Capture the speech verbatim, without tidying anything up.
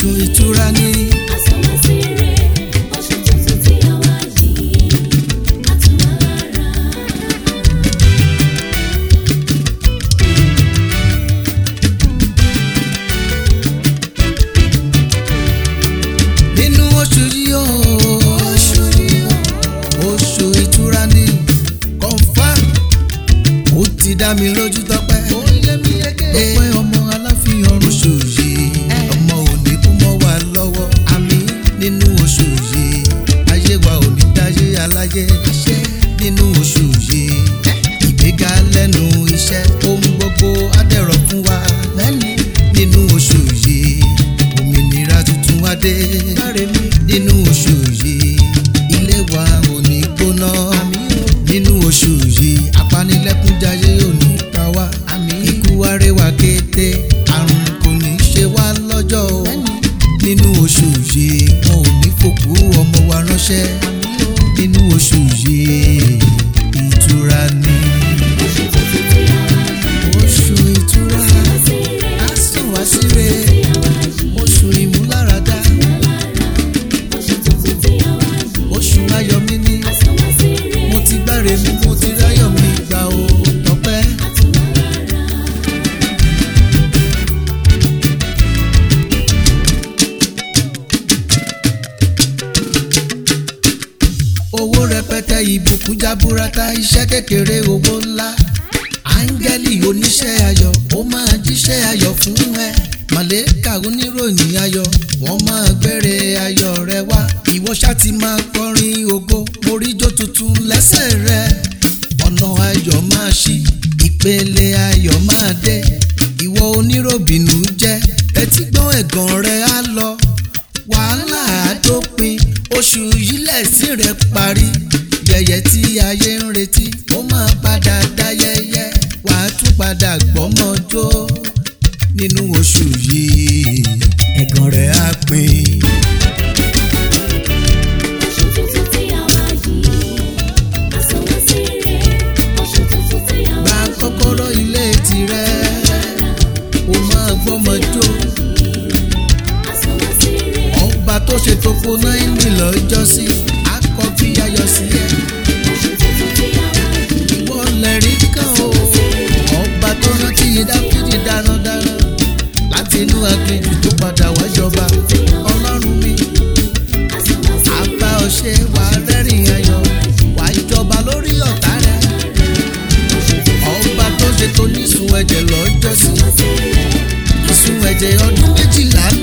oṣù ìtura ni. Nínú oṣù yìí o, oṣù ìtura ni. Confirm, ó ti dá mi lójú tọ́pẹ́. Tọ́pẹ́ ọmọ aláfin ọ̀run. Oṣù yìí ọmọ òní kú mọ́ wa lọ́wọ́. Àmín. Nínú oṣù yìí ayé wa ò ní dáyé aláyé. Nínú oṣù yìí ìgbéga lẹ́nu iṣẹ́, ohun gbogbo á dẹ̀rọ̀ fún wa. Nínú oṣù yìí òmìnira tuntun á dé. Nínú oṣù yìí ilé wa ò ní gbóná. Nínú oṣù yìí apanilẹ́kúnjayé ò ní pa wá. Ikú arẹwà kété, àrùn kò ní ṣe wá lọ́jọ́ o. Nínú oṣù yìí wọn ò ní fòkú ọmọ wa ránṣẹ́. Nínú oṣù yìí ìtura ni. Oṣù ìtura á sàn wá síre. Oṣù ìmúláradá, oṣù ayọ̀ mi ni. Mo ti gbáre mi, mo ti ráyọ̀ mi gbà o tọ́pẹ́. Owó rẹpẹtẹ, ìbùkún jaburata, iṣẹ́ kékeré owó ńlá. Áńgẹ́lì oníṣẹ́ ayọ̀ ó máa jíṣẹ́ ayọ̀ fún ẹ. Màlẹ́kà oníròyìn ayọ̀ wọ́n máa gbére ayọ̀ rẹ wá. Ìwọ ṣá ti máa kọrin ògo, moríjó tuntun lẹ́sẹ̀ rẹ. Ọ̀nà ayọ̀ máa ṣí, ìpele ayọ̀ máa dé. Ìwọ oníròbìnú jẹ́, tẹ́tí gbọ́ ẹ̀gàn rẹ á lọ. Wàhálà á dópin, oṣù yìí lẹ̀sìn rẹ̀ parí. Yẹ̀yẹ́ tí ayé ń retí ó máa padà dáyẹyẹ. Wàá tún padà gbọ́mọjó nínú oṣù yìí, ẹ̀gàn rẹ̀ á pin. Gba kọ́kọ́rọ́ ilé tirẹ̀, ó máa gbọ́mọjó. Ọba tó ṣe tó kó náírà lọ́jọ́ sí, á kọ́ fi ayọ̀ sí ẹ. Ìwọ lẹ̀rí kan o, ọba tó rántí Dáfídì dáradára. Láti inú aginjù tó padà wá jọba, Ọlọ́run mi. Àbá ọ̀ṣẹ́ wà rẹ́rìn ayọ̀, wà jọba lórí ọ̀tá rẹ̀. Ọba tó ṣe tó nísun ẹ̀jẹ̀ lọ́jọ́ sí, ìsun ẹ̀jẹ̀ ọdún méjìlá